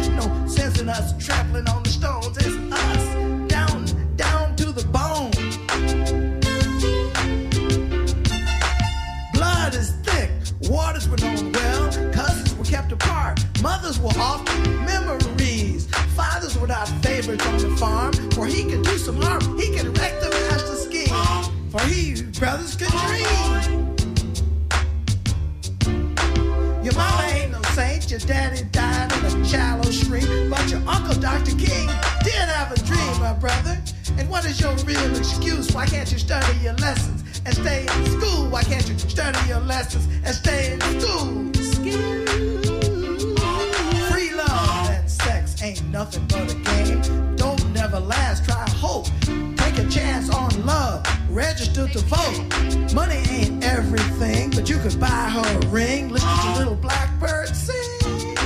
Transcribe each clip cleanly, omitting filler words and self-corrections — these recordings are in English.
No sense in us trampling on the stones. It's us, down to the bone. Blood is thick, waters were known well, cousins were kept apart, mothers were often memories. Fathers were not favorites on the farm, for he could do some harm. He could wreck the master scheme, for he, brothers, could dream. Your mama ain't no saint, your daddy died in a shallow stream, but your uncle, Dr. King, did have a dream, my brother. And what is your real excuse? Why can't you study your lessons and stay in school? Why can't you study your lessons and stay in school? Free love and sex ain't nothing but a game. Don't never last, try hope. Take a chance on love, register to vote. Money ain't everything, but you could buy her a ring. Listen to little blackbird sing.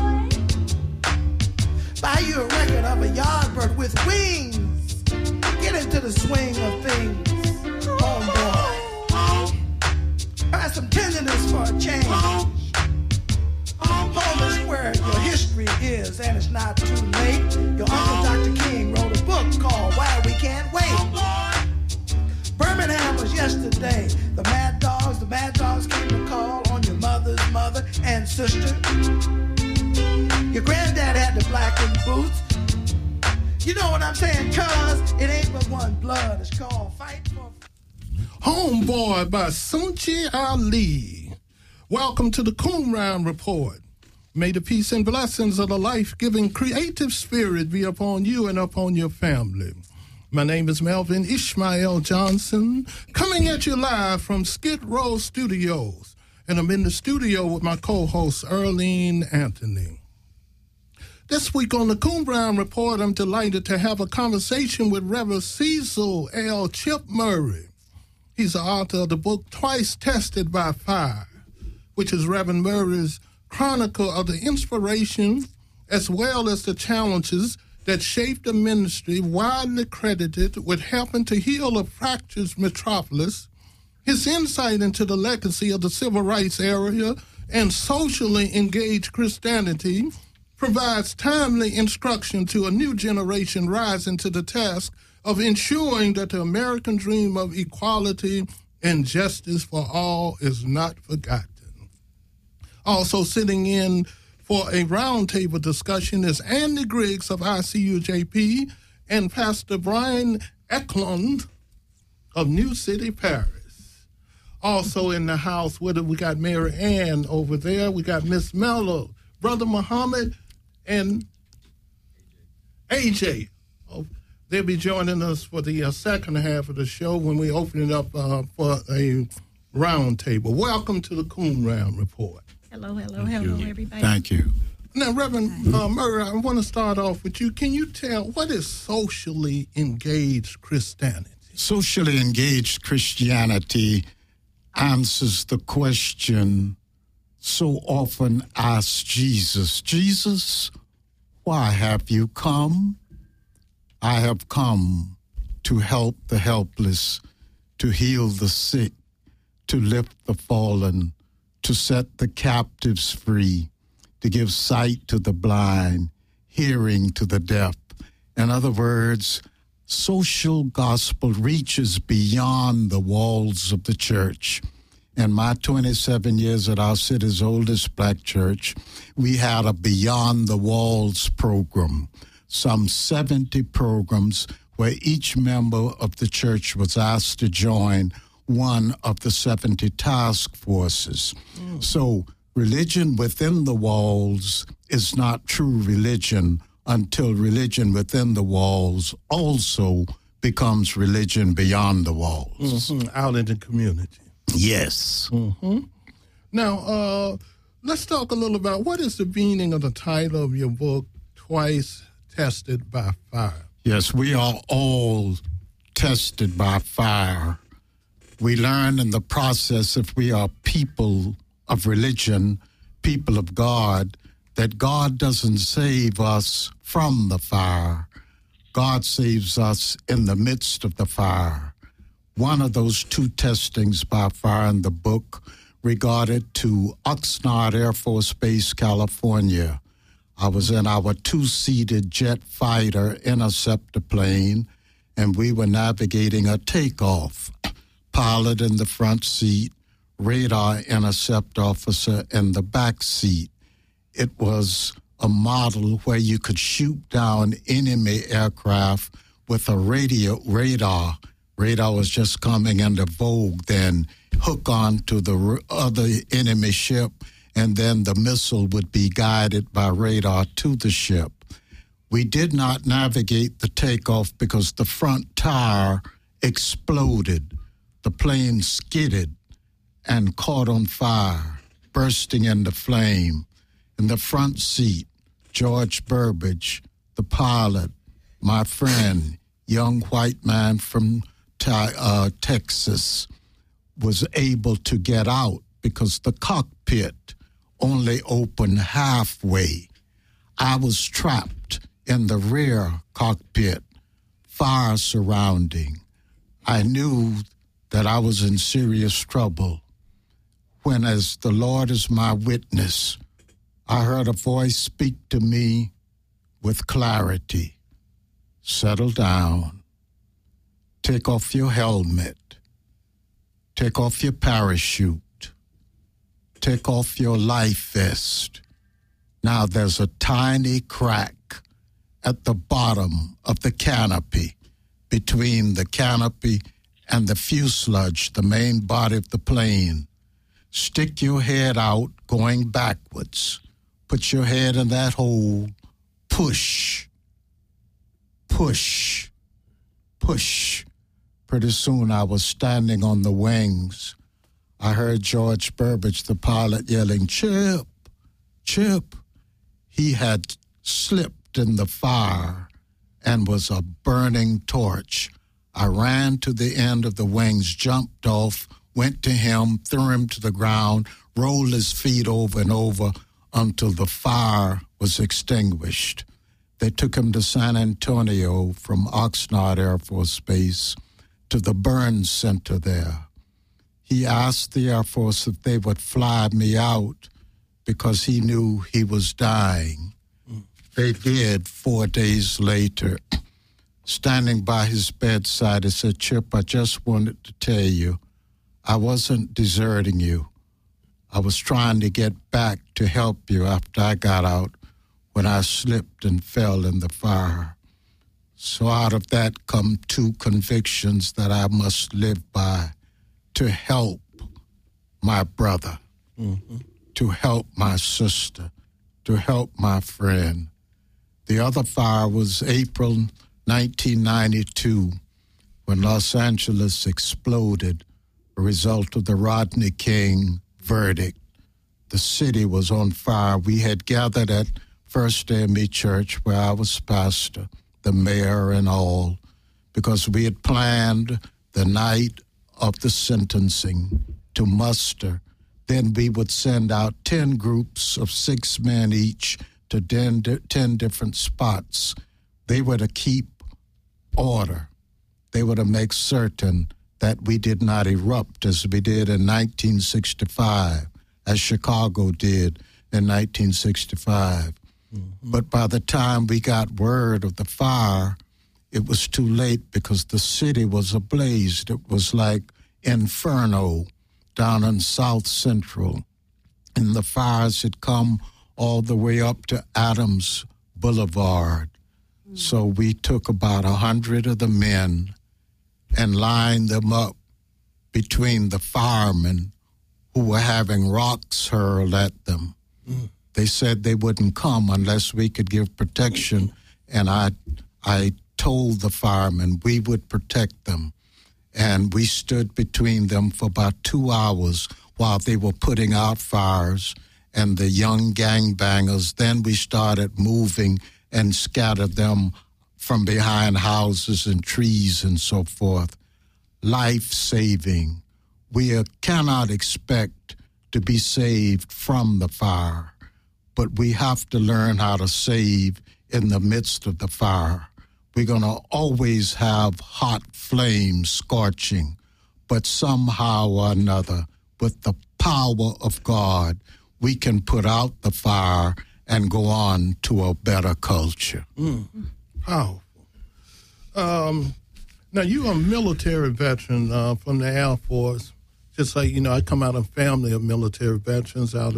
Buy you a record of a yardbird with wings. Get into the swing of things, homeboy. Try some tenderness for a change. Home is where your history is, and it's not too late. Your uncle Dr. King wrote a book called Why We Can't Wait. Birmingham was yesterday. The mad dogs came to call on your mother's mother and sister. Your granddad had the blackened boots. You know what I'm saying, cuz it ain't but one blood. It's called Fight for... Homeboy by Sunchi Ali. Welcome to the Qumran Report. May the peace and blessings of the life-giving creative spirit be upon you and upon your family. My name is Melvin Ishmael Johnson, coming at you live from Skid Row Studios. And I'm in the studio with my co-host, Earlene Anthony. This week on the Qumran Report, I'm delighted to have a conversation with Reverend Cecil L. Chip Murray. He's the author of the book Twice Tested by Fire, which is Reverend Murray's chronicle of the inspiration as well as the challenges that shaped the ministry, widely credited with helping to heal a fractured metropolis, his insight into the legacy of the civil rights era and socially engaged Christianity provides timely instruction to a new generation rising to the task of ensuring that the American dream of equality and justice for all is not forgotten. Also sitting in for a roundtable discussion is Andy Griggs of ICUJP and Pastor Brian Eklund of New City Parish. Also in the house with it, we got Mary Ann over there. We got Miss Mello, Brother Muhammad, and AJ. Oh, they'll be joining us for the second half of the show when we open it up for a roundtable. Welcome to the Qumran Report. Hello, everybody. Thank you. Now, Reverend Murray, I want to start off with you. Can you tell what is socially engaged Christianity? Socially engaged Christianity answers the question so often asked Jesus, Jesus, why have you come? I have come to help the helpless, to heal the sick, to lift the fallen, to set the captives free, to give sight to the blind, hearing to the deaf. In other words, social gospel reaches beyond the walls of the church. In my 27 years at our city's oldest black church, we had a Beyond the Walls program, some 70 programs where each member of the church was asked to join one of the 70 task forces. So religion within the walls is not true religion until religion within the walls also becomes religion beyond the walls. Out in the community. Yes. Now, let's talk a little about what is the meaning of the title of your book, Twice Tested by Fire. Yes, we are all tested by fire. We learn in the process, if we are people of religion, people of God, that God doesn't save us from the fire. God saves us in the midst of the fire. One of those two testings by fire in the book regarded to Oxnard Air Force Base, California. I was in our two-seated jet fighter interceptor plane, and we were navigating a takeoff. Pilot in the front seat, radar intercept officer in the back seat. It was a model where you could shoot down enemy aircraft with a radar. Radar was just coming into vogue then, hook on to the other enemy ship, and then the missile would be guided by radar to the ship. We did not navigate the takeoff because the front tire exploded. The plane skidded and caught on fire, bursting into flame. In the front seat, George Burbridge, the pilot, my friend, young white man from Texas, was able to get out because the cockpit only opened halfway. I was trapped in the rear cockpit, fire surrounding. I knew that I was in serious trouble when, as the Lord is my witness, I heard a voice speak to me with clarity. Settle down. Take off your helmet. Take off your parachute. Take off your life vest. Now there's a tiny crack at the bottom of the canopy, between the canopy and the fuselage, the main body of the plane. Stick your head out going backwards. Put your head in that hole. Push. Push. Push. Pretty soon I was standing on the wings. I heard George Burbridge, the pilot, yelling, "Chip, Chip." He had slipped in the fire and was a burning torch. I ran to the end of the wings, jumped off, went to him, threw him to the ground, rolled his feet over and over until the fire was extinguished. They took him to San Antonio from Oxnard Air Force Base to the burn center there. He asked the Air Force if they would fly me out because he knew he was dying. They did 4 days later. Standing by his bedside, he said, "Chip, I just wanted to tell you, I wasn't deserting you. I was trying to get back to help you after I got out when I slipped and fell in the fire." So out of that come two convictions that I must live by: to help my brother, to help my sister, to help my friend. The other fire was April 1992, when Los Angeles exploded, a result of the Rodney King verdict. The city was on fire. We had gathered at First AME Church, where I was pastor, the mayor and all, because we had planned the night of the sentencing to muster. Then we would send out 10 groups of 6 men each to 10 different spots. They were to keep order. They were to make certain that we did not erupt as we did in 1965, as Chicago did in 1965. But by the time we got word of the fire, it was too late because the city was ablaze. It was like inferno down in South Central. And the fires had come all the way up to Adams Boulevard. So we took about 100 of the men and lined them up between the firemen who were having rocks hurled at them. They said they wouldn't come unless we could give protection, and I told the firemen we would protect them. And we stood between them for about 2 hours while they were putting out fires and the young gangbangers. Then we started moving and scattered them from behind houses and trees and so forth. Life-saving. We cannot expect to be saved from the fire, but we have to learn how to save in the midst of the fire. We're going to always have hot flames scorching, but somehow or another, with the power of God, we can put out the fire and go on to a better culture. Powerful. Now, you're a military veteran from the Air Force. Just like, I come out of a family of military veterans. Out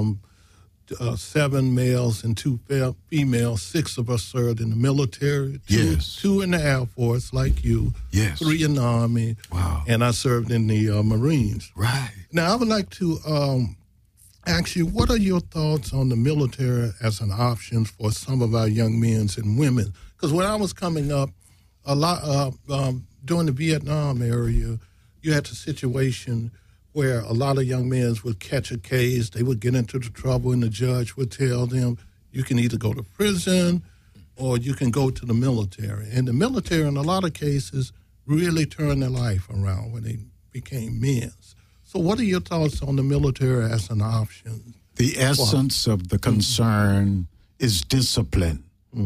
of 7 males and 2 females, 6 of us served in the military. Two in the Air Force, like you. 3 in the Army. Wow. And I served in the Marines. Right. Now, I would like to ask you, what are your thoughts on the military as an option for some of our young men and women? Because when I was coming up, a lot during the Vietnam era, you had the situation where a lot of young men would catch a case, they would get into the trouble, and the judge would tell them, you can either go to prison or you can go to the military. And the military, in a lot of cases, really turned their life around when they became men. So what are your thoughts on the military as an option? The essence of the concern is discipline.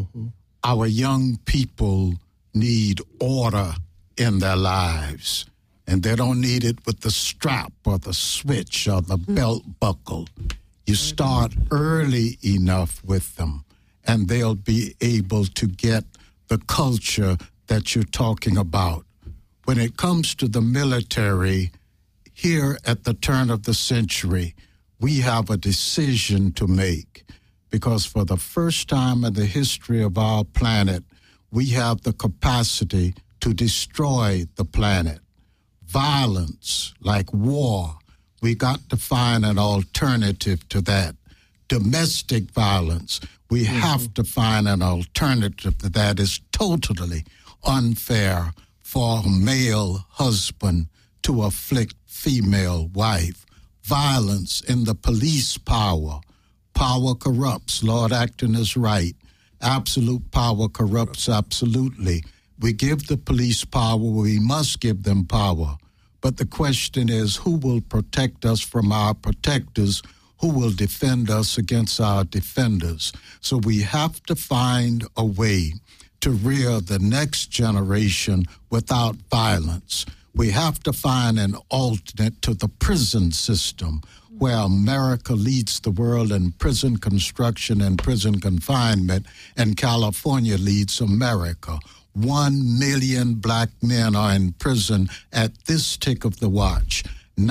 Our young people need order in their lives, and they don't need it with the strap or the switch or the belt buckle. You start early enough with them, and they'll be able to get the culture that you're talking about. When it comes to the military, here at the turn of the century, we have a decision to make, because for the first time in the history of our planet, we have the capacity to destroy the planet. Violence, like war, we got to find an alternative to that. Domestic violence, we have to find an alternative to that. Is totally unfair for a male husband to afflict female wife. Violence in the police power. Power corrupts. Lord Acton is right. Absolute power corrupts absolutely. We give the police power, we must give them power. But the question is, who will protect us from our protectors? Who will defend us against our defenders? So we have to find a way to rear the next generation without violence. We have to find an alternate to the prison system, where America leads the world in prison construction and prison confinement, and California leads America. 1 million black men are in prison at this tick of the watch.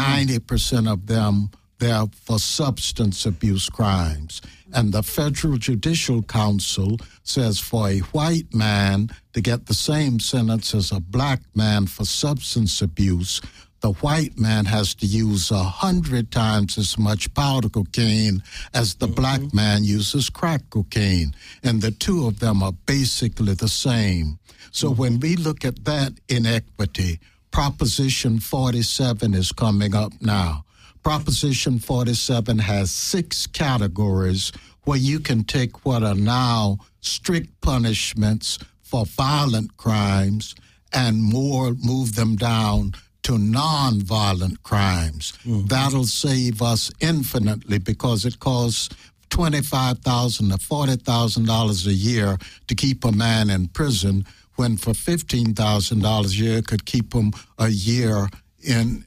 90% of them there for substance abuse crimes. And the Federal Judicial Council says for a white man to get the same sentence as a black man for substance abuse, the white man has to use 100 times as much powder cocaine as the black man uses crack cocaine. And the two of them are basically the same. So when we look at that inequity, Proposition 47 is coming up now. Proposition 47 has 6 categories where you can take what are now strict punishments for violent crimes and move them down to non-violent crimes. That'll save us infinitely, because it costs $25,000 to $40,000 a year to keep a man in prison, when for $15,000 a year could keep him a year in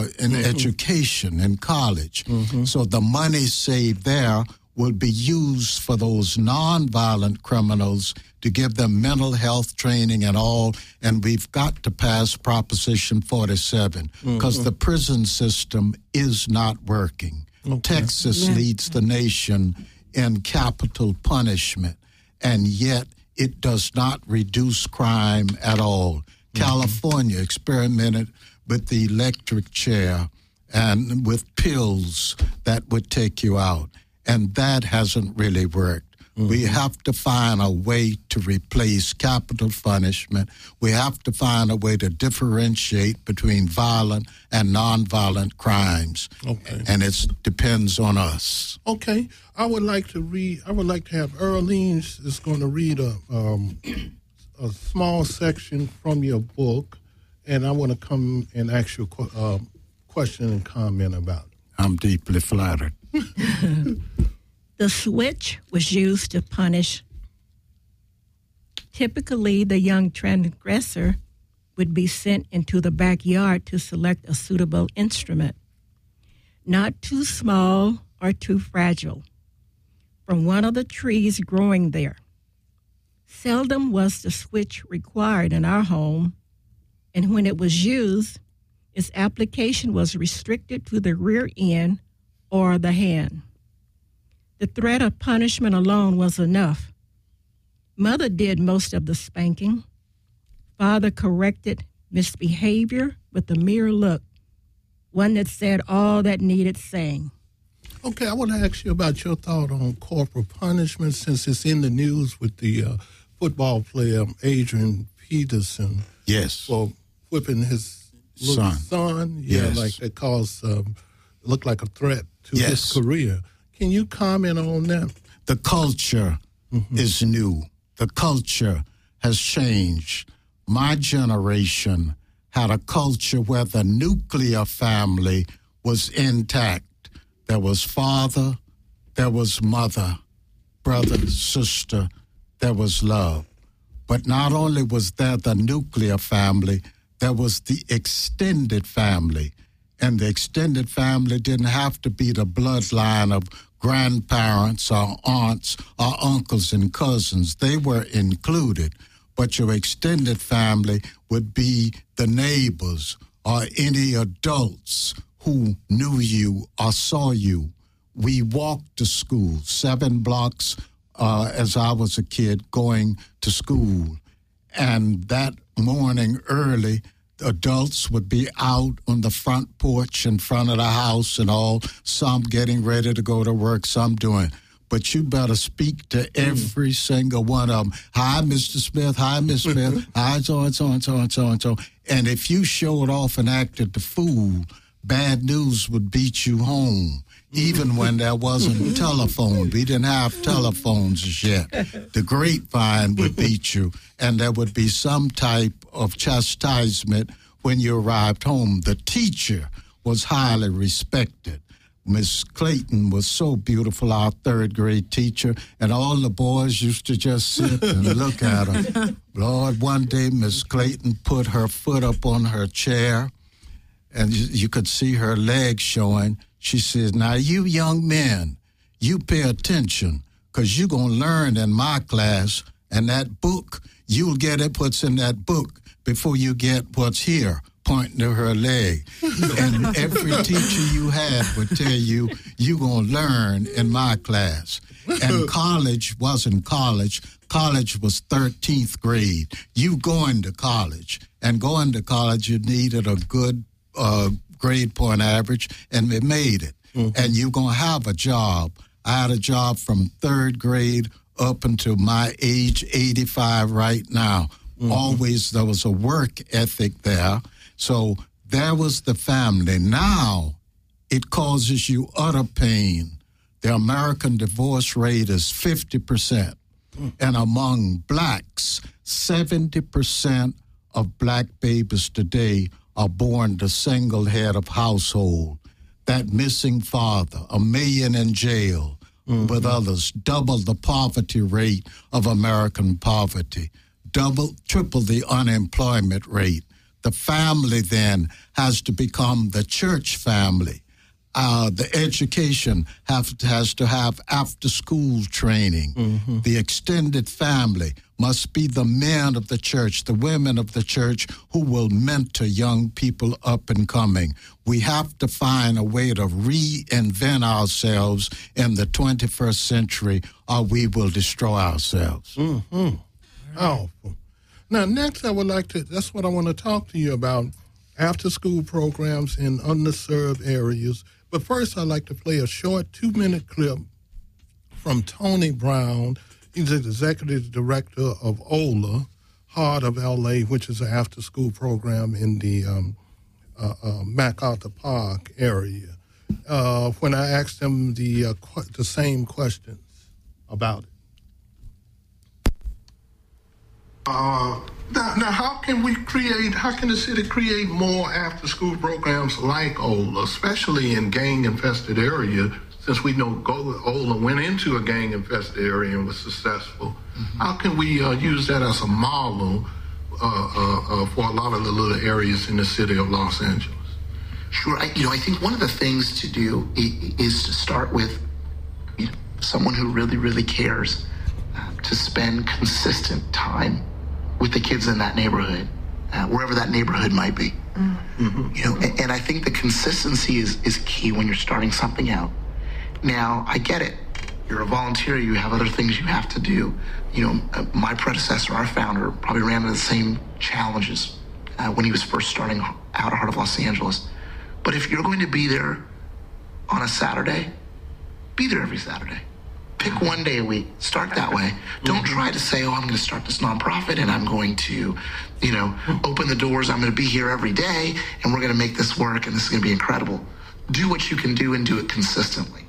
education, in college. So the money saved there will be used for those nonviolent criminals to give them mental health training and all. And we've got to pass Proposition 47 because the prison system is not working. Texas leads the nation in capital punishment, and yet it does not reduce crime at all. California experimented with the electric chair and with pills that would take you out, and that hasn't really worked. We have to find a way to replace capital punishment. We have to find a way to differentiate between violent and nonviolent crimes. And it depends on us. Okay. I would like to have Earlene is going to read a small section from your book, and I want to come and ask you a question and comment about it. I'm deeply flattered. The switch was used to punish. Typically, the young transgressor would be sent into the backyard to select a suitable instrument, not too small or too fragile. from one of the trees growing there. Seldom was the switch required in our home, and when it was used, its application was restricted to the rear end or the hand. The threat of punishment alone was enough. Mother did most of the spanking. Father corrected misbehavior with a mere look, one that said all that needed saying. Okay, I want to ask you about your thought on corporal punishment, since it's in the news with the football player Adrian Peterson. Yes. For whipping his little son. Yeah, yes. Like that caused, looked like a threat to his career. Can you comment on that? The culture is new. The culture has changed. My generation had a culture where the nuclear family was intact. There was father, there was mother, brother, sister, there was love. But not only was there the nuclear family, there was the extended family. And the extended family didn't have to be the bloodline of grandparents or aunts or uncles and cousins. They were included. But your extended family would be the neighbors or any adults who knew you or saw you. We walked to school, 7 blocks as I was a kid going to school. And that morning early, adults would be out on the front porch in front of the house and all, some getting ready to go to work, some doing. But you better speak to every single one of them. Hi, Mr. Smith. Hi, Miss Smith. Hi, so-and-so, and so-and-so, and so. And if you showed off and acted the fool, bad news would beat you home, even when there wasn't telephone. We didn't have telephones as yet. The grapevine would beat you, and there would be some type of chastisement when you arrived home. The teacher was highly respected. Miss Clayton was so beautiful, our 3rd grade teacher, and all the boys used to just sit and look at her. Lord, one day Miss Clayton put her foot up on her chair, and you could see her legs showing. She says, now you young men, you pay attention, because you're going to learn in my class, and that book, you'll get it what's in that book before you get what's here, pointing to her leg. And every teacher you had would tell you, you're going to learn in my class. And college wasn't college. College was 13th grade. You going to college. And going to college, you needed a good grade point average, and they made it. And you're going to have a job. I had a job from 3rd grade up until my age, 85 right now. Always there was a work ethic there. So there was the family. Now it causes you utter pain. The American divorce rate is 50%. And among blacks, 70% of black babies today are born to single head of household. That missing father, 1 million in jail with others, double the poverty rate of American poverty, triple the unemployment rate. The family then has to become the church family. The education has to have after-school training. The extended family must be the men of the church, the women of the church who will mentor young people up and coming. We have to find a way to reinvent ourselves in the 21st century, or we will destroy ourselves. Powerful. Now, next I would like to, that's what I want to talk to you about, after-school programs in underserved areas. But first, I'd like to play a short 2-minute clip from Tony Brown. He's the executive director of OLA, Heart of L.A., which is an after-school program in the MacArthur Park area. When I asked him the same questions about it. Now, how can the city create more after-school programs like OLA, especially in gang-infested areas, since we know OLA went into a gang-infested area and was successful? How can we use that as a model for a lot of the little areas in the city of Los Angeles? Sure. I think one of the things to do is to start with someone who really, really cares to spend consistent time with the kids in that neighborhood, wherever that neighborhood might be. Mm-hmm. You know, and I think the consistency is key when you're starting something out. Now, I get it. You're a volunteer, you have other things you have to do. You know, my predecessor, our founder, probably ran into the same challenges when he was first starting out at Heart of Los Angeles. But if you're going to be there on a Saturday, be there every Saturday. Pick one day a week. Start that way. Don't try to say, oh, I'm going to start this nonprofit and I'm going to, you know, open the doors. I'm going to be here every day and we're going to make this work and this is going to be incredible. Do what you can do and do it consistently.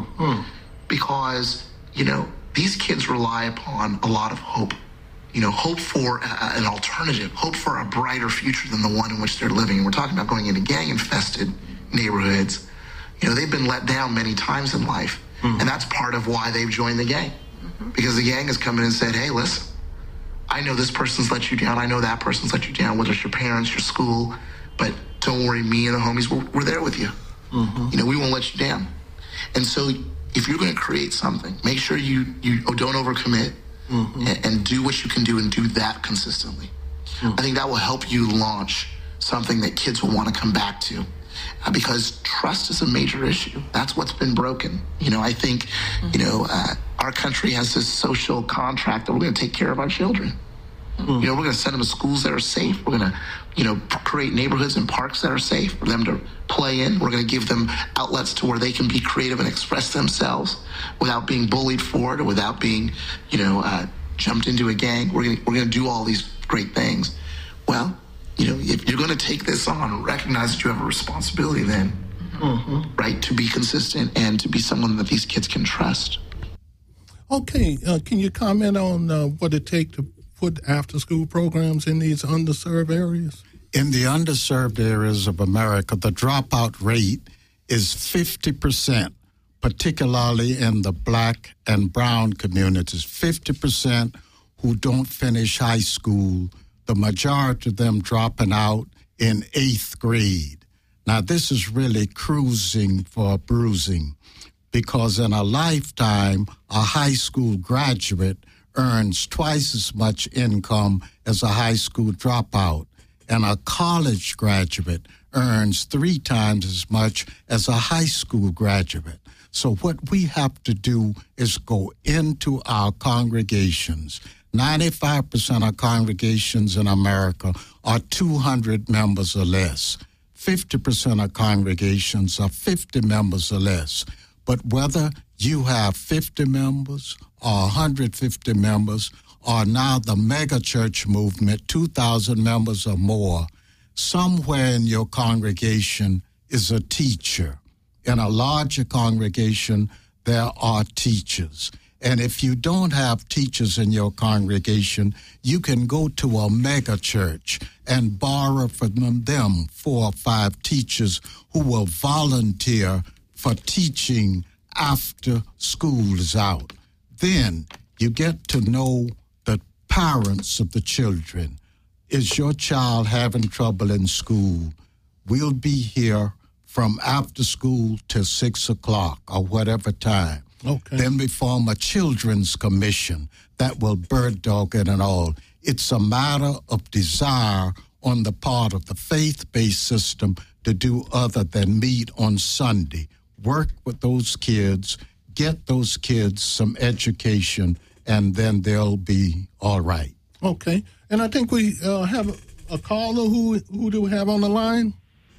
Because, you know, these kids rely upon a lot of hope. You know, hope for an alternative, hope for a brighter future than the one in which they're living. And we're talking about going into gang-infested neighborhoods. You know, they've been let down many times in life. And that's part of why they've joined the gang. Because the gang has come in and said, hey, listen, I know this person's let you down. I know that person's let you down, whether it's your parents, your school. But don't worry, me and the homies, we're there with you. You know, we won't let you down. And so if you're going to create something, make sure you don't overcommit and do what you can do and do that consistently. I think that will help you launch something that kids will want to come back to. Because trust is a major issue. That's what's been broken. You know, I think, you know, our country has this social contract that we're going to take care of our children. You know, we're going to send them to schools that are safe. We're going to, you know, create neighborhoods and parks that are safe for them to play in. We're going to give them outlets to where they can be creative and express themselves without being bullied for it or without being, you know, jumped into a gang. We're going to do all these great things. Well, you know, if you're going to take this on, recognize that you have a responsibility then, right, to be consistent and to be someone that these kids can trust. Okay, can you comment on what it takes to put after-school programs in these underserved areas? In the underserved areas of America, the dropout rate is 50%, particularly in the black and brown communities. 50% who don't finish high school, the majority of them dropping out in 8th grade. Now, this is really cruising for bruising, because in a lifetime, a high school graduate earns twice as much income as a high school dropout, and a college graduate earns 3 times as much as a high school graduate. So what we have to do is go into our congregations. 95% of congregations in America are 200 members or less. 50% of congregations are 50 members or less. But whether you have 50 members or 150 members or now the mega church movement, 2,000 members or more, somewhere in your congregation is a teacher. In a larger congregation, there are teachers. And if you don't have teachers in your congregation, you can go to a mega church and borrow from them 4 or 5 teachers who will volunteer for teaching after school is out. Then you get to know the parents of the children. Is your child having trouble in school? We'll be here from after school till 6 o'clock or whatever time. Okay. Then we form a children's commission that will bird dog it and all. It's a matter of desire on the part of the faith-based system to do other than meet on Sunday. Work with those kids, get those kids some education, and then they'll be all right. Okay. And I think we have a caller. Who do we have on the line?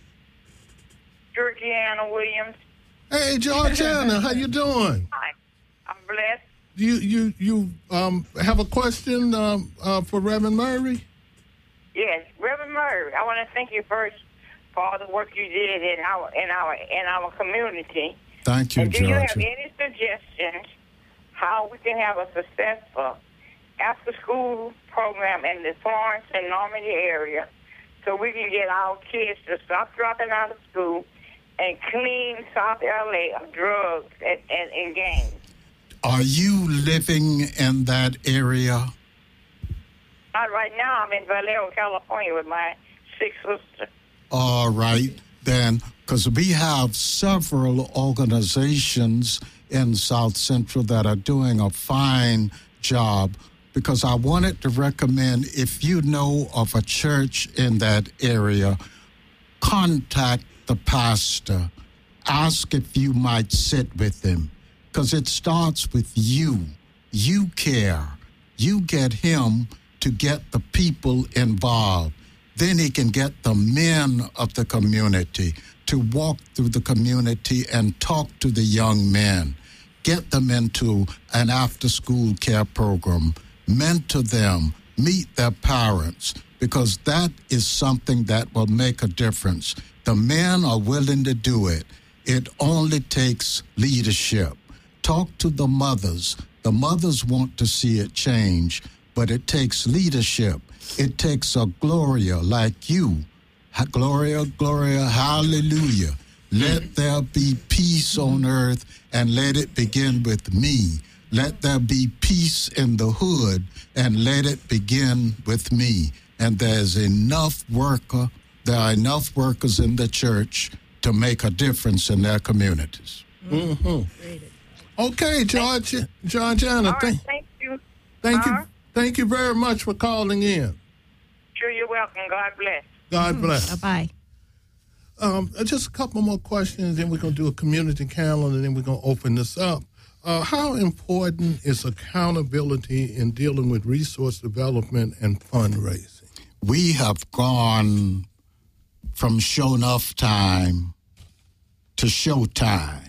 Georgiana Williams. Hey, Georgiana, how you doing? Hi, I'm blessed. You have a question for Reverend Murray? Yes, Reverend Murray. I want to thank you first for all the work you did in our community. Thank you, and do Georgia. you have any suggestions how we can have a successful after-school program in the Florence and Normandy area so we can get our kids to stop dropping out of school and clean South L.A. of drugs and gangs? Are you living in that area? Not right now. I'm in Vallejo, California with my 6 sisters. All right, then, because we have several organizations in South Central that are doing a fine job, because I wanted to recommend, if you know of a church in that area, contact the pastor. Ask if you might sit with him, because it starts with you. You care. You get him to get the people involved. Then he can get the men of the community to walk through the community and talk to the young men. Get them into an after-school care program. Mentor them. Meet their parents, because that is something that will make a difference. The men are willing to do it. It only takes leadership. Talk to the mothers. The mothers want to see it change, but it takes leadership. It takes a Gloria like you. Gloria, Gloria, hallelujah. Let there be peace on earth, and let it begin with me. Let there be peace in the hood, and let it begin with me. And there are enough workers in the church to make a difference in their communities. Mm-hmm. Okay, Georgiana. Right, thank you. Thank you very much for calling in. Sure, you're welcome. God bless. God bless. Bye-bye. Just a couple more questions, then we're going to do a community calendar, and then we're going to open this up. How important is accountability in dealing with resource development and fundraising? We have gone from show enough time to show time.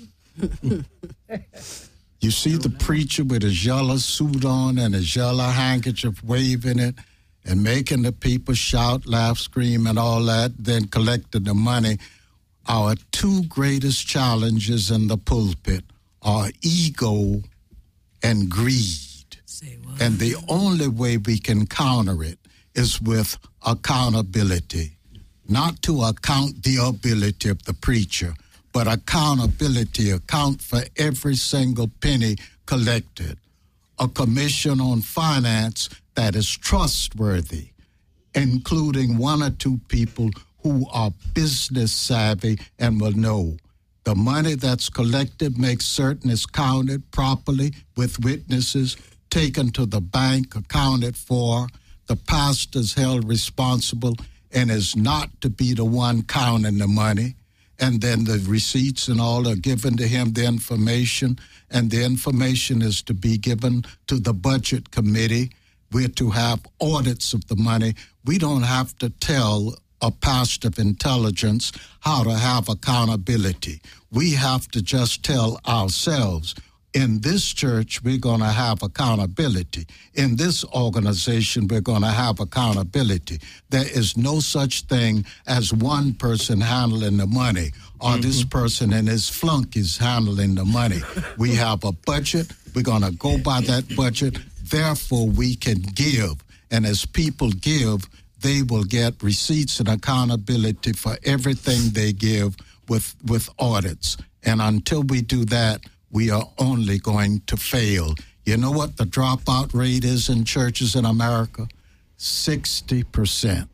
You see the preacher with his yellow suit on and his yellow handkerchief waving it and making the people shout, laugh, scream, and all that, then collecting the money. Our two greatest challenges in the pulpit are ego and greed. And the only way we can counter it is with accountability. Not to account the ability of the preacher, but accountability, account for every single penny collected. A commission on finance that is trustworthy, including one or two people who are business savvy and will know the money that's collected, makes certain is counted properly with witnesses, taken to the bank, accounted for. The pastor's held responsible and is not to be the one counting the money. And then the receipts and all are given to him, the information, and the information is to be given to the budget committee. We're to have audits of the money. We don't have to tell a pastor of intelligence how to have accountability. We have to just tell ourselves, in this church, we're going to have accountability. In this organization, we're going to have accountability. There is no such thing as one person handling the money or this person and his flunkies handling the money. We have a budget. We're going to go by that budget. Therefore, we can give. And as people give, they will get receipts and accountability for everything they give with audits. And until we do that, we are only going to fail. You know what the dropout rate is in churches in America? 60%.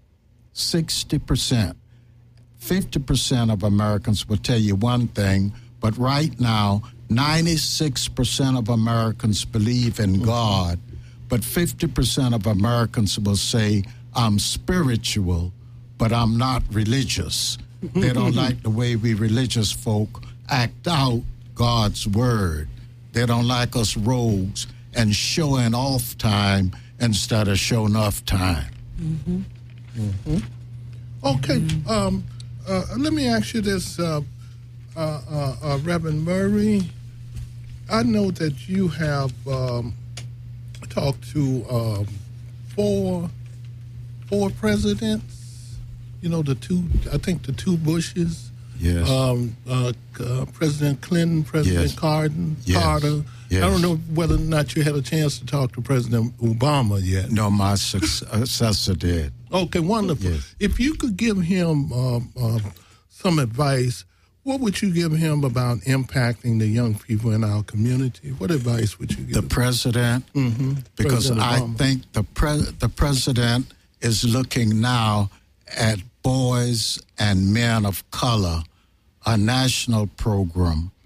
60%. 50% of Americans will tell you one thing, but right now, 96% of Americans believe in God, but 50% of Americans will say, I'm spiritual, but I'm not religious. They don't like the way we religious folk act out God's word. They don't like us rogues and showing off time instead of showing off time. Okay, let me ask you this, Reverend Murray. I know that you have talked to four presidents. You know, the two Bushes. Yes. President Clinton, President Carter. Yes. I don't know whether or not you had a chance to talk to President Obama yet. No, my successor did. Okay, wonderful. Yes. If you could give him some advice, what would you give him about impacting the young people in our community? What advice would you give the president? Mm-hmm. Because President I Obama. think the president is looking now at boys and men of color, a national program,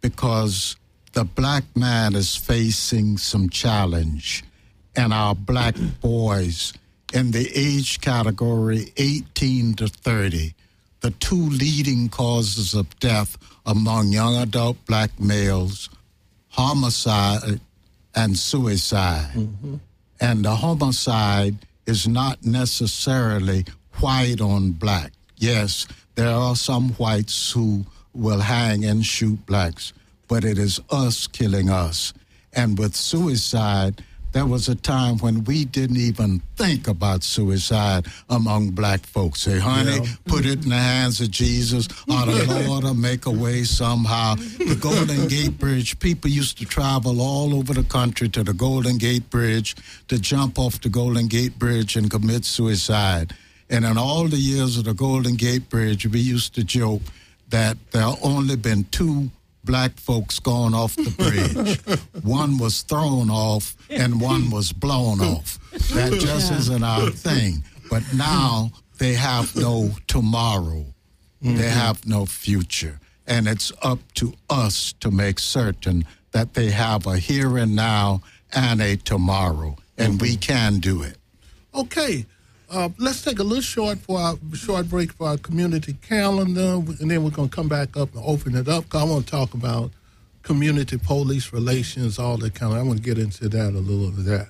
because the black man is facing some challenge, and our black boys in the age category 18 to 30, the two leading causes of death among young adult black males, homicide and suicide. Mm-hmm. And the homicide is not necessarily white on black. Yes, there are some whites who will hang and shoot blacks, but it is us killing us. And with suicide, there was a time when we didn't even think about suicide among black folks. Say, honey, put it in the hands of Jesus, or the Lord will make a way somehow. The Golden Gate Bridge, people used to travel all over the country to the Golden Gate Bridge to jump off the Golden Gate Bridge and commit suicide. And in all the years of the Golden Gate Bridge, we used to joke that there only been two black folks gone off the bridge. One was thrown off and one was blown off. That just isn't our thing. But now they have no tomorrow. Mm-hmm. They have no future. And it's up to us to make certain that they have a here and now and a tomorrow. And we can do it. Okay. Let's take a little short break for our community calendar, and then we're going to come back up and open it up, because I want to talk about community police relations, all that kind of. I want to get into that a little of that.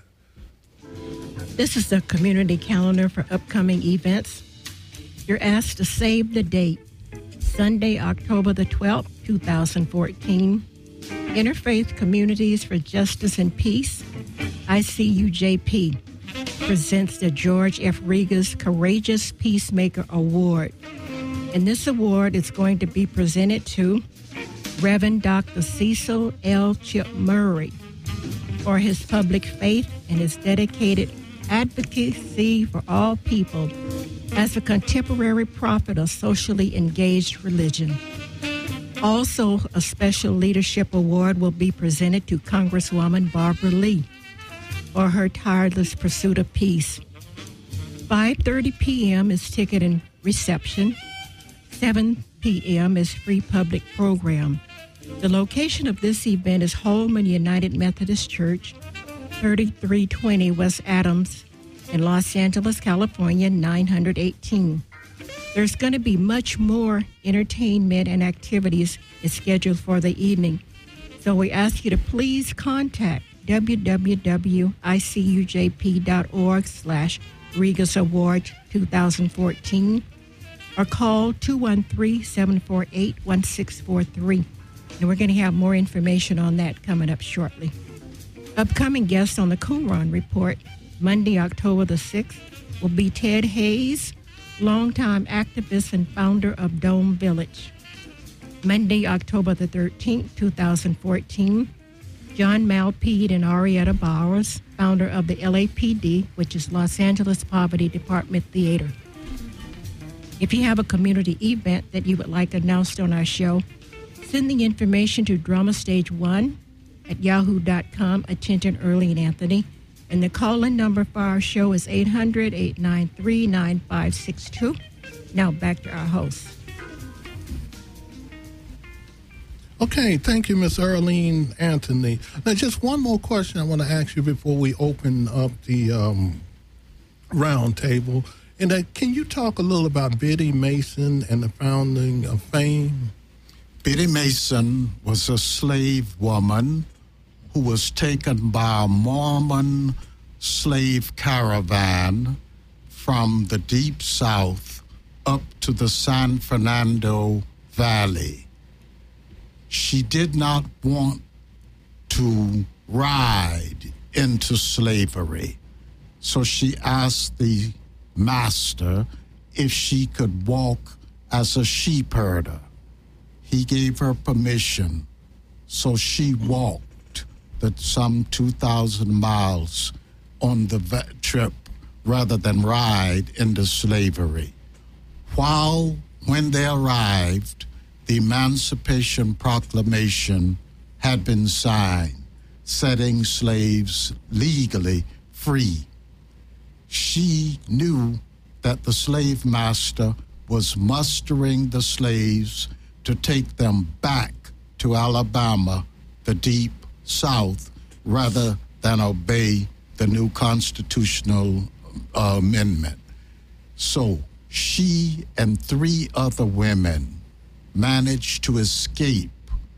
This is the community calendar for upcoming events. You're asked to save the date, Sunday, October the 12th, 2014. Interfaith Communities for Justice and Peace, ICUJP, presents the George F. Regas Courageous Peacemaker Award. And this award is going to be presented to Reverend Dr. Cecil L. Chip Murray for his public faith and his dedicated advocacy for all people as a contemporary prophet of socially engaged religion. Also, a special leadership award will be presented to Congresswoman Barbara Lee for her tireless pursuit of peace. 5:30 p.m. is ticket and reception. 7 p.m. is free public program. The location of this event is Holman United Methodist Church, 3320 West Adams in Los Angeles, California, 918. There's going to be much more entertainment and activities scheduled for the evening. So we ask you to please contact www.icujp.org/Regas Award 2014 or call 213-748-1643. And we're going to have more information on that coming up shortly. Upcoming guests on the Qumran Report, Monday, October the 6th, will be Ted Hayes, longtime activist and founder of Dome Village. Monday, October the 13th, 2014, John Malpede and Arietta Bowers, founder of the LAPD, which is Los Angeles Poverty Department Theater. If you have a community event that you would like announced on our show, send the information to drama-stage1@yahoo.com. Attention, Early and Anthony. And the call-in number for our show is 800-893-9562. Now back to our host. Okay, thank you, Miss Earlene Anthony. Now, just one more question I want to ask you before we open up the round table. And can you talk a little about Biddy Mason and the founding of FAME? Biddy Mason was a slave woman who was taken by a Mormon slave caravan from the Deep South up to the San Fernando Valley. She did not want to ride into slavery, so she asked the master if she could walk as a sheep herder. He gave her permission, so she walked some 2,000 miles on the trip rather than ride into slavery. When they arrived, the Emancipation Proclamation had been signed, setting slaves legally free. She knew that the slave master was mustering the slaves to take them back to Alabama, the deep South, rather than obey the new constitutional amendment. So she and 3 other women managed to escape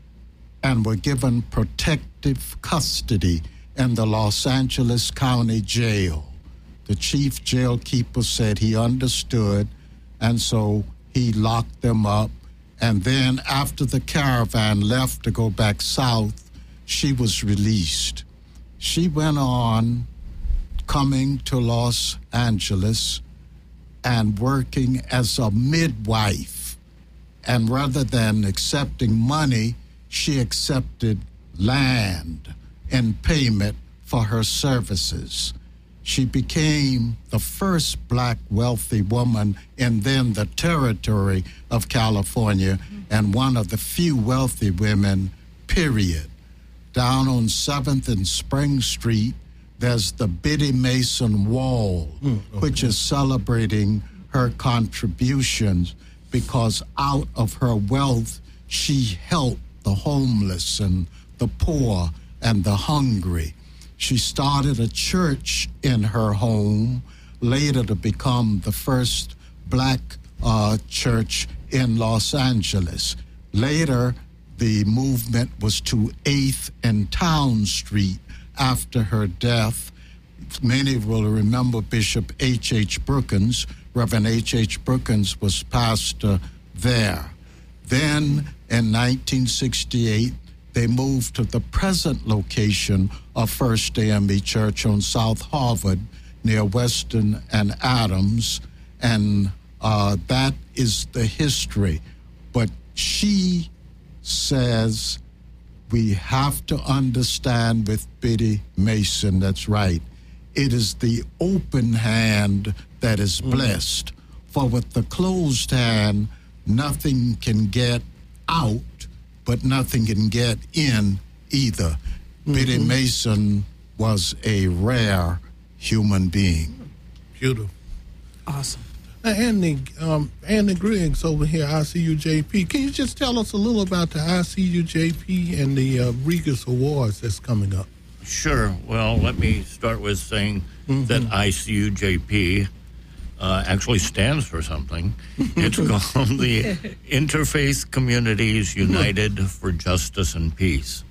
and were given protective custody in the Los Angeles County Jail. The chief jailkeeper said he understood, and so he locked them up. And then after the caravan left to go back south, she was released. She went on coming to Los Angeles and working as a midwife. And rather than accepting money, she accepted land in payment for her services. She became the first black wealthy woman in then the territory of California, and one of the few wealthy women, period. Down on 7th and Spring Street, there's the Biddy Mason Wall, which is celebrating her contributions, because out of her wealth, she helped the homeless and the poor and the hungry. She started a church in her home, later to become the first black church in Los Angeles. Later, the movement was to 8th and Town Street after her death. Many will remember Bishop H.H. Brookins. Reverend H.H. Brookins was pastor there. Then, in 1968, they moved to the present location of First AME Church on South Harvard near Western and Adams, and that is the history. But she says we have to understand with Biddy Mason, that's right, it is the open hand that is blessed. For with the closed hand, nothing can get out, but nothing can get in either. Biddy Mason was a rare human being. Beautiful. Awesome. Now, Andy Griggs over here, ICUJP. Can you just tell us a little about the ICUJP and the Regas Awards that's coming up? Sure. Well, let me start with saying that ICUJP actually stands for something. It's called the Interfaith Communities United for Justice and Peace.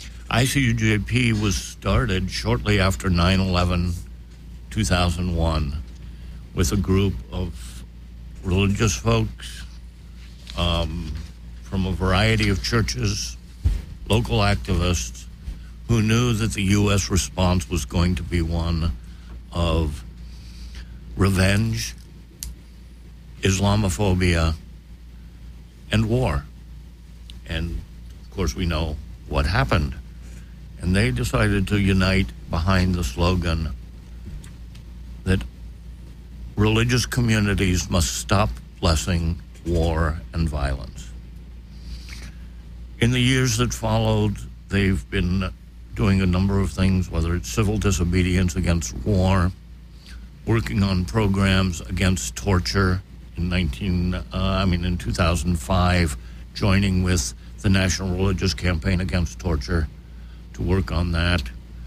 ICUJP was started shortly after 9/11, 2001, with a group of religious folks from a variety of churches, local activists, who knew that the U.S. response was going to be one of revenge, Islamophobia, and war. And, of course, we know what happened. And they decided to unite behind the slogan that religious communities must stop blessing war and violence. In the years that followed, they've been doing a number of things, whether it's civil disobedience against war, working on programs against torture in 2005, joining with the National Religious Campaign Against Torture to work on that,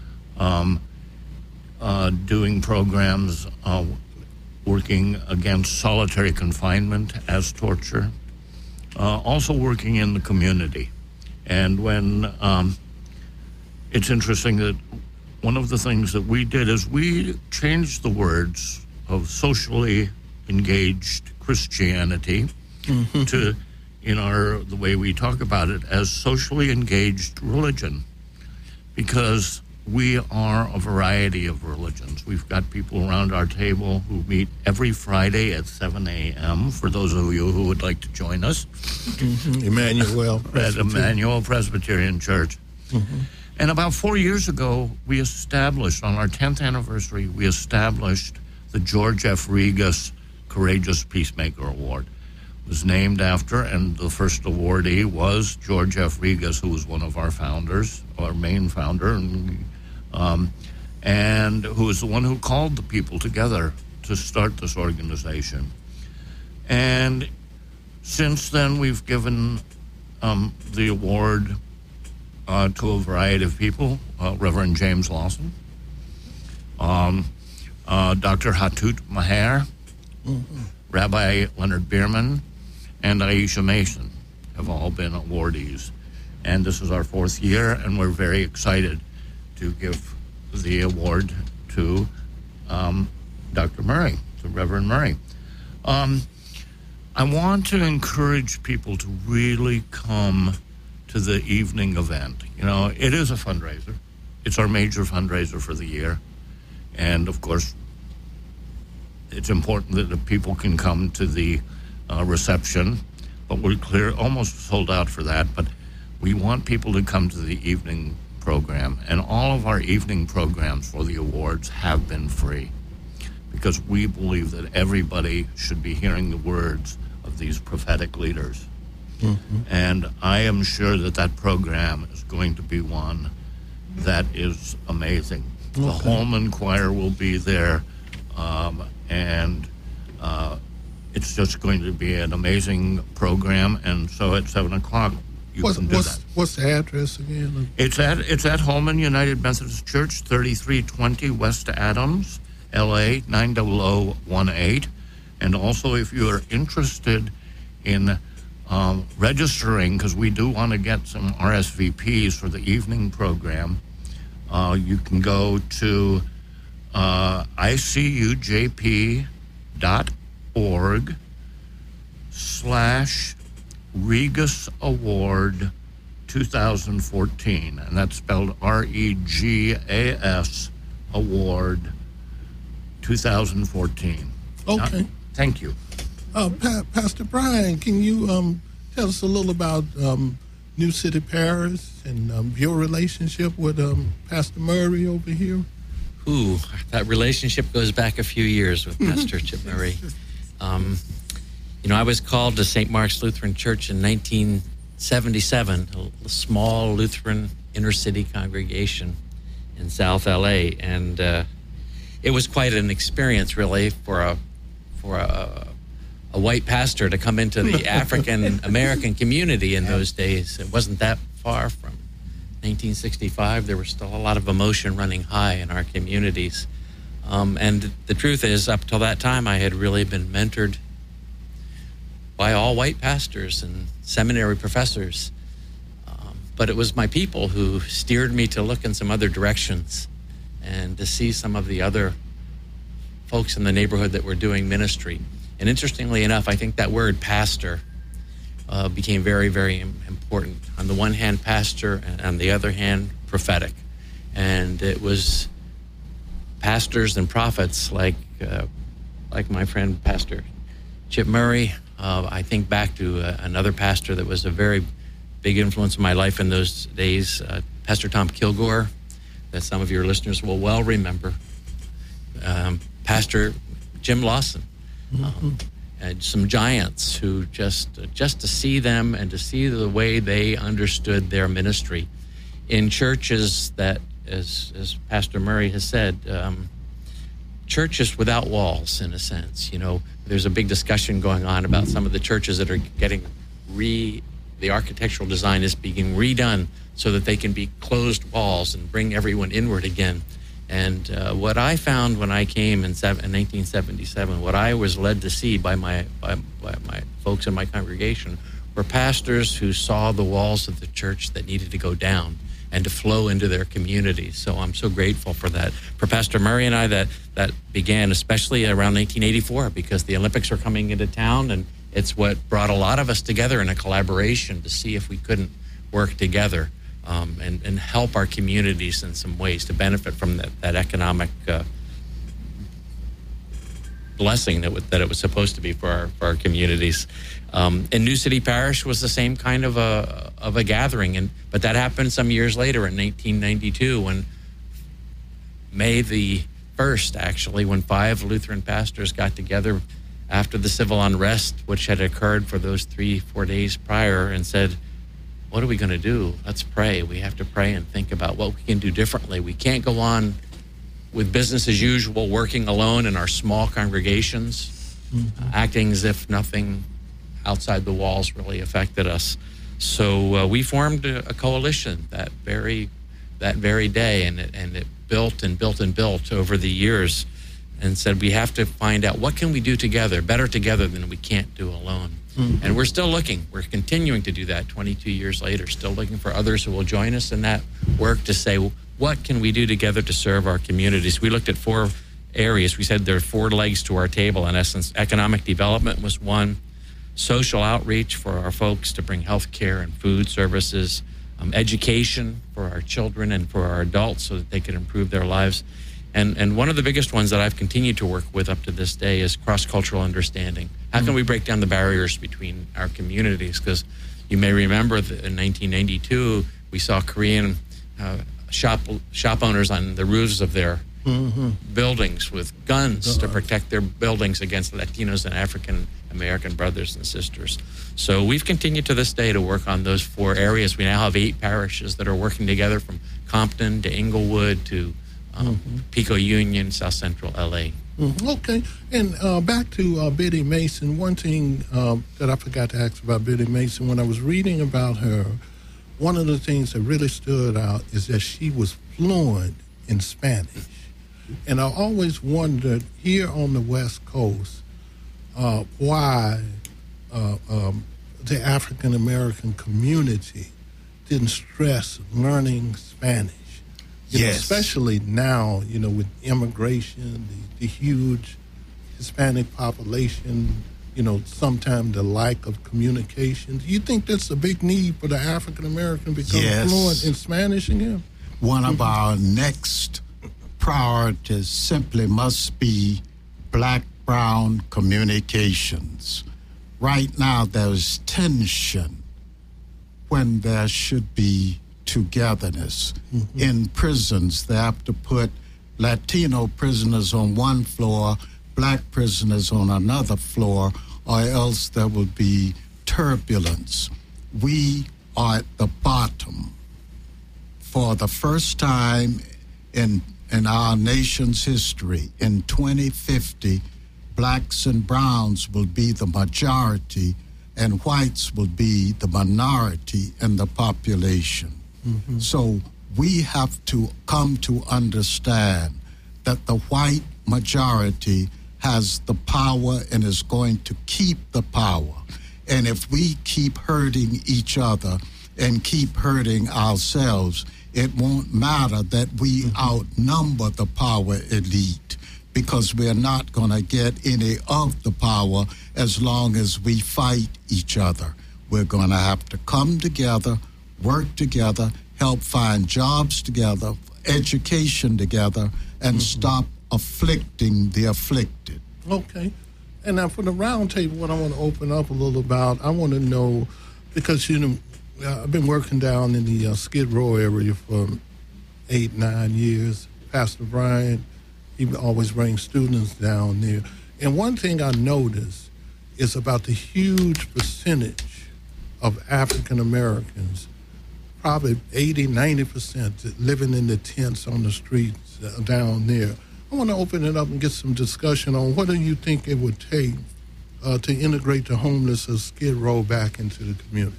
doing programs working against solitary confinement as torture, also working in the community. And when it's interesting that one of the things that we did is we changed the words of socially engaged Christianity to, the way we talk about it, as socially engaged religion, because we are a variety of religions. We've got people around our table who meet every Friday at 7 a.m., for those of you who would like to join us. Emmanuel at Emmanuel Presbyterian Church. And about 4 years ago, we established, on our 10th anniversary, we established the George F. Regas Courageous Peacemaker Award. It was named after, and the first awardee was George F. Regas, who was one of our founders, our main founder, and who was the one who called the people together to start this organization. And since then, we've given the award to a variety of people, Reverend James Lawson, Dr. Hatut Maher, Rabbi Leonard Bierman, and Aisha Mason have all been awardees. And this is our 4th year, and we're very excited to give the award to Dr. Murray, to Reverend Murray. I want to encourage people to really come to the evening event. You know, it is a fundraiser. It's our major fundraiser for the year. And, of course, it's important that the people can come to the reception. But we're almost sold out for that. But we want people to come to the evening program. And all of our evening programs for the awards have been free, because we believe that everybody should be hearing the words of these prophetic leaders. And I am sure that that program is going to be one that is amazing. Okay. The Holman Choir will be there, and it's just going to be an amazing program. And so at 7 o'clock, you can do that. What's the address again? It's at Holman United Methodist Church, 3320 West Adams, LA 90018. And also, if you are interested in registering, because we do want to get some RSVPs for the evening program, you can go to icujp.org/Regas Award 2014, and that's spelled REGAS Award 2014. Okay. Thank you. Pastor Brian, can you tell us a little about New City Parish and your relationship with Pastor Murray over here? Ooh, that relationship goes back a few years with Pastor Chip Murray. I was called to St. Mark's Lutheran Church in 1977, a small Lutheran inner-city congregation in South LA, and it was quite an experience, really, for a white pastor to come into the African American community in those days. It wasn't that far from 1965. There was still a lot of emotion running high in our communities. And the truth is, up till that time, I had really been mentored by all white pastors and seminary professors. But it was my people who steered me to look in some other directions and to see some of the other folks in the neighborhood that were doing ministry. And interestingly enough, I think that word pastor became very, very important. On the one hand, pastor, and on the other hand, prophetic. And it was pastors and prophets like my friend Pastor Chip Murray. I think back to another pastor that was a very big influence in my life in those days, Pastor Tom Kilgore, that some of your listeners will well remember. Pastor Jim Lawson, and some giants who just to see them and to see the way they understood their ministry in churches that, as Pastor Murray has said, churches without walls, in a sense. There's a big discussion going on about some of the churches that are getting the architectural design is being redone so that they can be closed walls and bring everyone inward again. And what I found when I came in 1977, what I was led to see by my folks in my congregation were pastors who saw the walls of the church that needed to go down and to flow into their communities. So I'm so grateful for that. For Pastor Murray and I, that began especially around 1984, because the Olympics were coming into town, and it's what brought a lot of us together in a collaboration to see if we couldn't work together. And help our communities in some ways to benefit from that economic blessing that it was supposed to be for our communities. And New City Parish was the same kind of a gathering, but that happened some years later in 1992, when May the 1st, actually, when 5 Lutheran pastors got together after the civil unrest, which had occurred for those 3-4 days prior, and said, what are we going to do? Let's pray. We have to pray and think about what we can do differently. We can't go on with business as usual, working alone in our small congregations, acting as if nothing outside the walls really affected us. So we formed a coalition that very day, and it built and built and built over the years, and said we have to find out what can we do together, better together than we can't do alone. Mm-hmm. And we're still looking. We're continuing to do that 22 years later, still looking for others who will join us in that work to say, what can we do together to serve our communities? We looked at 4 areas. We said there are 4 legs to our table. In essence, economic development was one, social outreach for our folks to bring health care and food services, education for our children and for our adults so that they can improve their lives. And one of the biggest ones that I've continued to work with up to this day is cross-cultural understanding. How can we break down the barriers between our communities? Because you may remember that in 1992, we saw Korean shop owners on the roofs of their buildings with guns to protect their buildings against Latinos and African American brothers and sisters. So we've continued to this day to work on those 4 areas. We now have 8 parishes that are working together, from Compton to Inglewood to Pico Union, South Central LA. Okay. And back to Biddy Mason, one thing that I forgot to ask about Biddy Mason, when I was reading about her, one of the things that really stood out is that she was fluent in Spanish. And I always wondered, here on the West Coast, why the African American community didn't stress learning Spanish. You know, especially now, with immigration, the huge Hispanic population, sometimes the lack of communication. Do you think that's a big need for the African American to become fluent in Spanish again? One of our next priorities simply must be black-brown communications. Right now, there's tension when there should be togetherness. In prisons, they have to put Latino prisoners on one floor, black prisoners on another floor, or else there will be turbulence. We are at the bottom. For the first time in our nation's history, in 2050, blacks and browns will be the majority and whites will be the minority in the population. So we have to come to understand that the white majority has the power and is going to keep the power. And if we keep hurting each other and keep hurting ourselves, it won't matter that we outnumber the power elite, because we're not going to get any of the power as long as we fight each other. We're going to have to come together, work together, help find jobs together, education together, and stop afflicting the afflicted. Okay. And now for the round table, what I want to open up a little about, I want to know, because, I've been working down in the Skid Row area for 8-9 years. Pastor Brian, he always brings students down there. And one thing I noticed is about the huge percentage of African Americans, probably 80-90%, living in the tents on the streets down there. I want to open it up and get some discussion on what do you think it would take to integrate the homeless of Skid Row back into the community.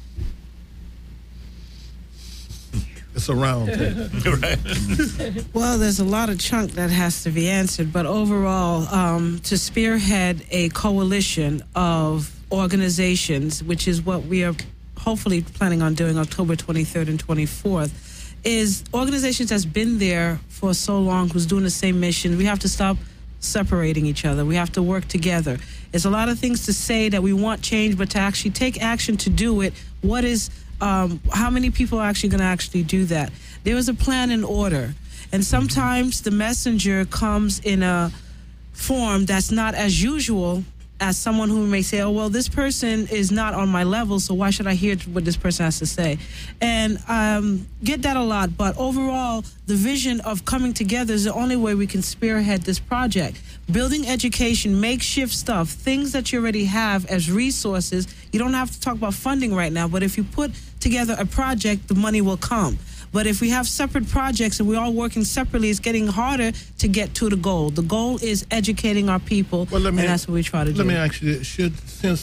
It's a round table. Right. Well, there's a lot of chunk that has to be answered, but overall, to spearhead a coalition of organizations, which is what we are hopefully planning on doing October 23rd and 24th, is organizations that's been there for so long, who's doing the same mission. We have to stop separating each other. We have to work together. There's a lot of things to say that we want change, but to actually take action to do it, how many people are actually going to actually do that? There is a plan in order, and sometimes the messenger comes in a form that's not as usual as someone who may say, oh, well, this person is not on my level, so why should I hear what this person has to say? And get that a lot, but overall, the vision of coming together is the only way we can spearhead this project. Building education, makeshift stuff, things that you already have as resources. You don't have to talk about funding right now, but if you put together a project, the money will come. But if we have separate projects and we're all working separately, it's getting harder to get to the goal. The goal is educating our people, and that's what we try to do. Let me ask you, since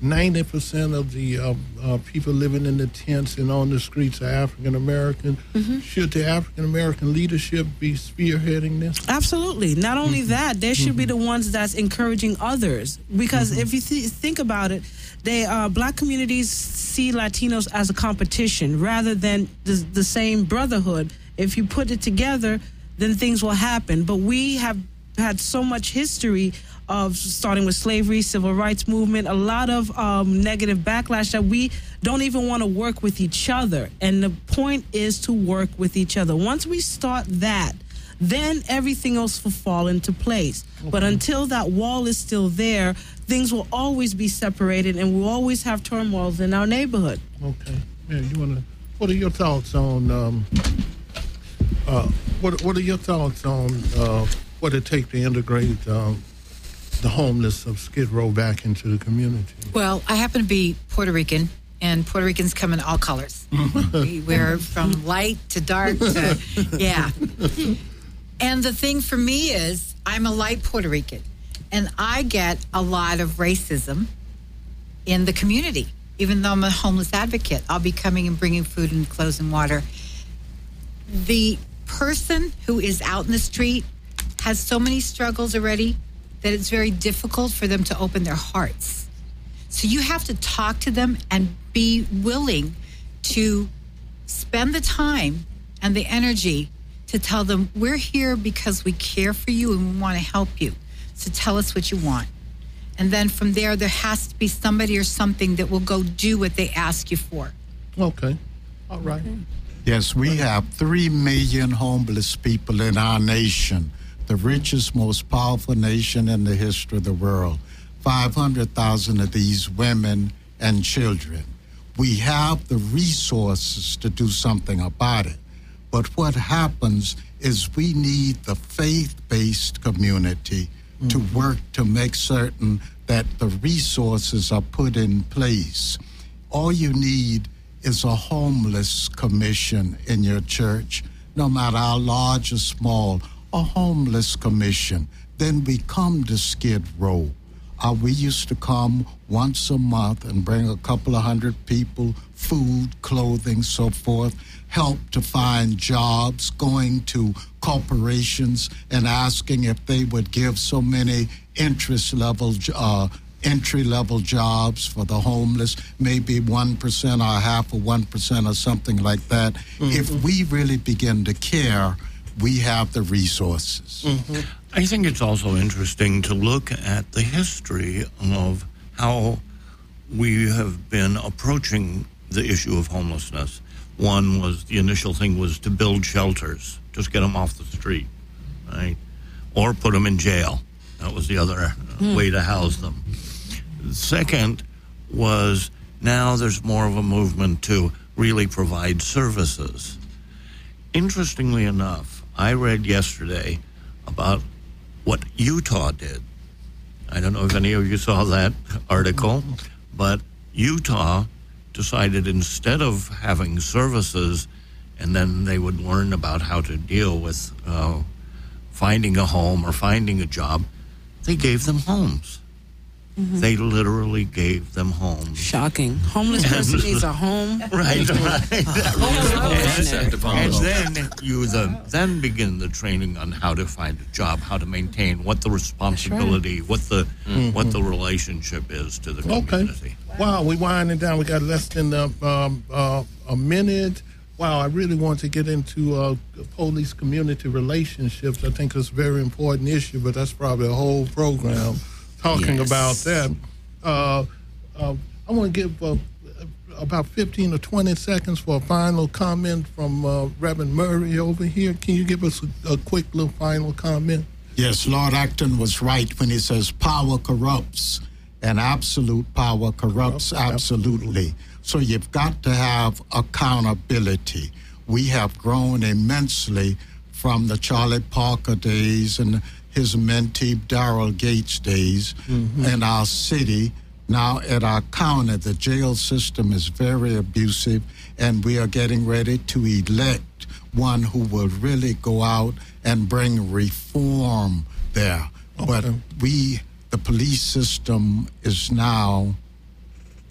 90% of the people living in the tents and on the streets are African American. Should the African American leadership be spearheading this? Absolutely. Not only that, they should be the ones that's encouraging others. Because if you think about it, Black communities see Latinos as a competition rather than the same brotherhood. If you put it together, then things will happen. But we have had so much history of starting with slavery, civil rights movement, a lot of negative backlash that we don't even want to work with each other. And the point is to work with each other. Once we start that, then everything else will fall into place. But until that wall is still there, things will always be separated and we'll always have turmoils in our neighborhood. Okay. Yeah, what are your thoughts on what are your thoughts on what it takes to integrate the homeless of Skid Row back into the community? Well, I happen to be Puerto Rican, and Puerto Ricans come in all colors. We're from light to dark to, yeah. And the thing for me is, I'm a light Puerto Rican, and I get a lot of racism in the community. Even though I'm a homeless advocate, I'll be coming and bringing food and clothes and water. The person who is out in the street has so many struggles already that it's very difficult for them to open their hearts. So you have to talk to them and be willing to spend the time and the energy to tell them, we're here because we care for you and we want to help you. So tell us what you want. And then from there has to be somebody or something that will go do what they ask you for. Okay. All right. Okay. Yes, we have 3 million homeless people in our nation, the richest, most powerful nation in the history of the world. 500,000 of these women and children. We have the resources to do something about it. But what happens is we need the faith-based community to work to make certain that the resources are put in place. All you need is a homeless commission in your church, no matter how large or small, a homeless commission. Then we come to Skid Row. We used to come once a month and bring a couple of hundred people, food, clothing, so forth, help to find jobs, going to corporations and asking if they would give so many entry-level jobs for the homeless, maybe 1% or half of 1% or something like that. If we really begin to care, we have the resources. I think it's also interesting to look at the history of how we have been approaching the issue of homelessness. One was, the initial thing was to build shelters, just get them off the street, right? Or put them in jail. That was the other way to house them. The second was, now there's more of a movement to really provide services. Interestingly enough, I read yesterday about what Utah did. I don't know if any of you saw that article, but Utah decided, instead of having services and then they would learn about how to deal with finding a home or finding a job, they gave them homes. They literally gave them homes. Shocking. Homeless person needs a home. Right. And then you then begin the training on how to find a job, how to maintain, what the responsibility, what the relationship is to the community. Okay. Wow, we're winding down. We got less than a minute. Wow, I really want to get into police-community relationships. I think it's a very important issue, but that's probably a whole program talking about that. I want to give about 15 or 20 seconds for a final comment from Reverend Murray over here. Can you give us a quick little final comment? Yes, Lord Acton was right when he says power corrupts, and absolute power corrupts absolutely. So you've got to have accountability. We have grown immensely from the Charlie Parker days and his mentee Daryl Gates days in our city. Now at our county, the jail system is very abusive, and we are getting ready to elect one who will really go out and bring reform there. Okay. But the police system is now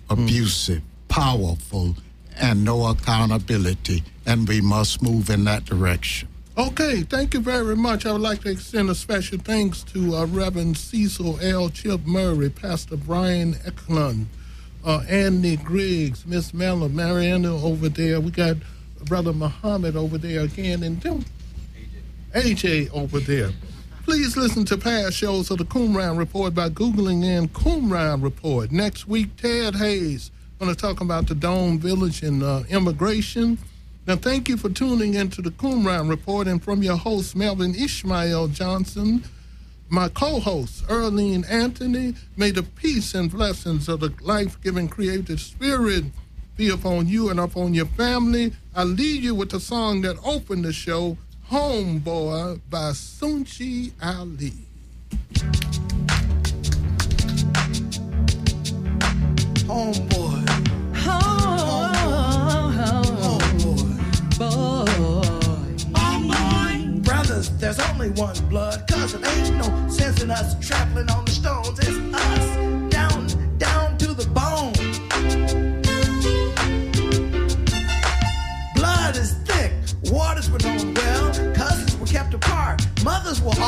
abusive, powerful, and no accountability. And we must move in that direction. Okay, thank you very much. I would like to extend a special thanks to Reverend Cecil L. Chip Murray, Pastor Brian Eklund, Andy Griggs, Miss Mella, Mariana over there. We got Brother Muhammad over there again, and then AJ over there. Please listen to past shows of the Qumran Report by Googling in Qumran Report. Next week, Ted Hayes going to talk about the Dome Village and immigration. Now, thank you for tuning into the Qumran Report, and from your host, Melvin Ishmael Johnson, my co-host, Earlene Anthony, may the peace and blessings of the life-giving creative spirit be upon you and upon your family. I leave you with the song that opened the show, Homeboy by Sunchi Ali. Homeboy. Brothers, there's only one blood, cause it ain't no sense in us trampling on the stones. It's us, down to the bone. Blood is thick, waters were known well, cousins were kept apart, mothers were